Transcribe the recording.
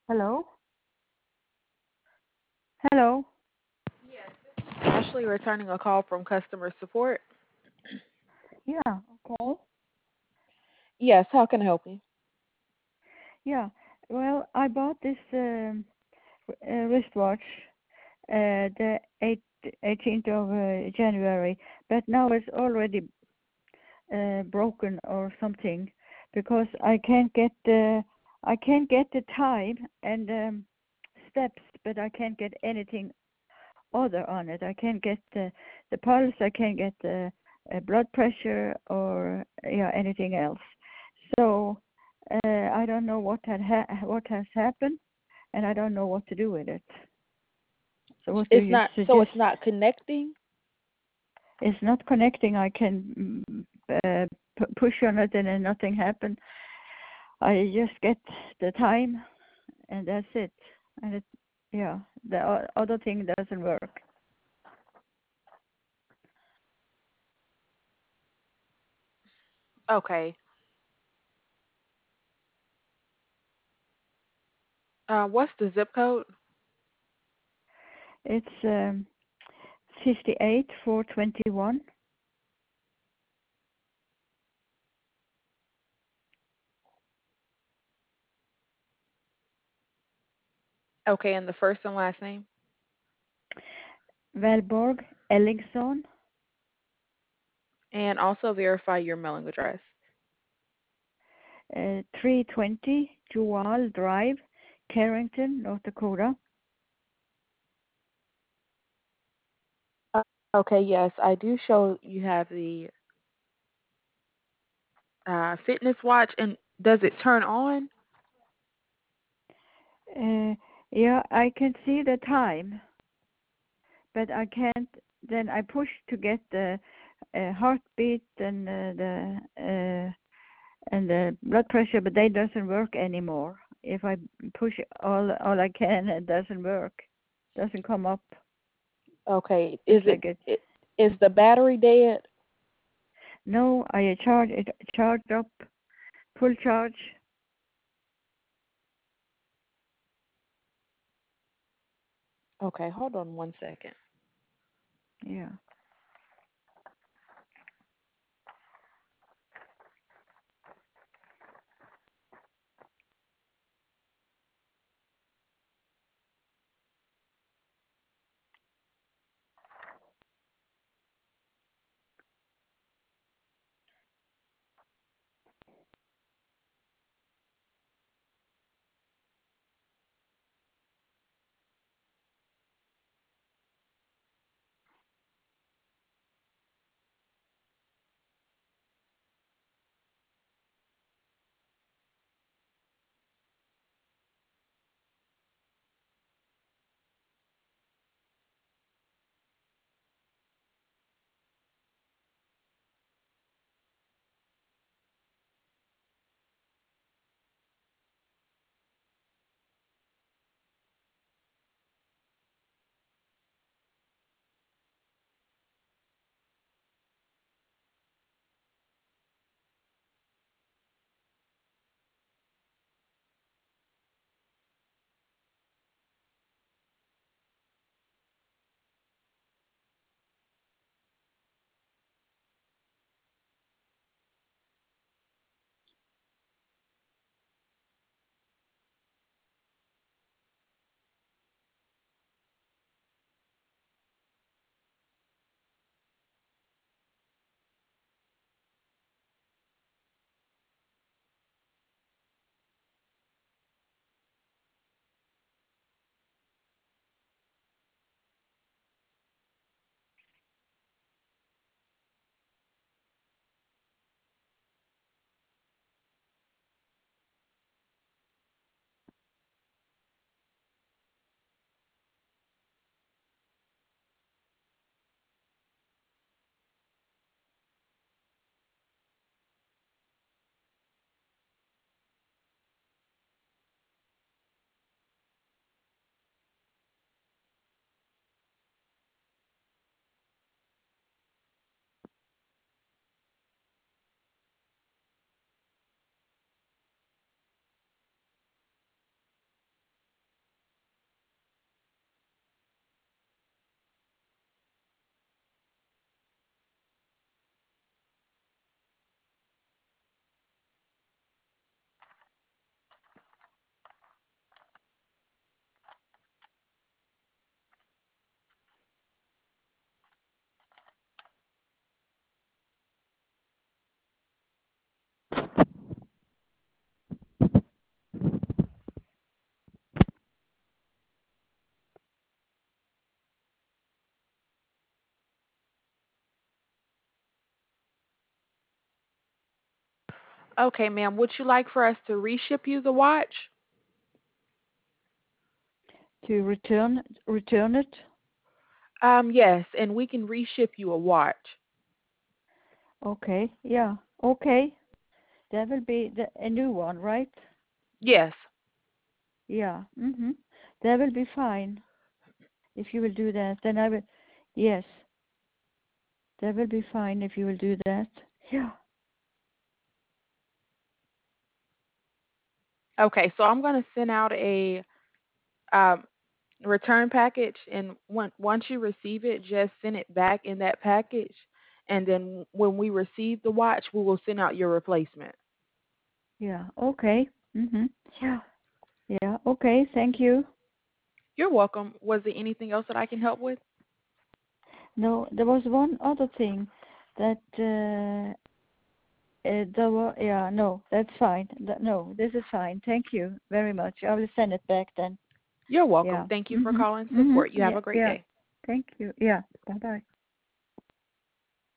Hello? Hello? Ashley returning a call from customer support. Yeah, okay. Yes, how can I help you? Yeah. Well, I bought this wristwatch the 18th of January, but now it's already broken or something because I can't get the time and steps, but I can't get anything other on it. I can't get the pulse. I can't get the blood pressure or anything else. So I don't know what has happened, and I don't know what to do with it. So what do It's you not so suggest? it's not connecting. It's not connecting. I can push on it, and then nothing happens. I just get the time, and that's it. And the other thing doesn't work. Okay. What's the zip code? It's 58,421. Okay, and the first and last name? Valborg Ellingsson, And also verify your mailing address. 320 Jewel Drive, Carrington, North Dakota. Okay, yes, I do show you have the fitness watch, and does it turn on? Uh, yeah, I can see the time, but I can't. Then I push to get the heartbeat and the blood pressure, but they doesn't work anymore. If I push all I can, it doesn't work. Doesn't come up. Okay, Just like it. is the battery dead? No, I charge it charged up, full charge. Okay, hold on one second. Yeah. Okay, ma'am. Would you like for us to reship you the watch? To return it? Yes, and we can reship you a watch. Okay, yeah, okay. That will be a new one, right? Yes. Yeah, That will be fine if you will do that. Then I will, yes, that will be fine if you will do that. Yeah. Okay, so I'm going to send out a um, return package, and once you receive it, just send it back in that package, and then when we receive the watch, we will send out your replacement. Yeah, okay. Yeah, yeah, okay, thank you. You're welcome. Was there anything else that I can help with? No, there was one other thing that yeah, no, that's fine. No, this is fine. Thank you very much. I will send it back then. You're welcome. Yeah. Thank you for calling support. You have Yeah, a great yeah. day. Thank you. Yeah. Bye-bye.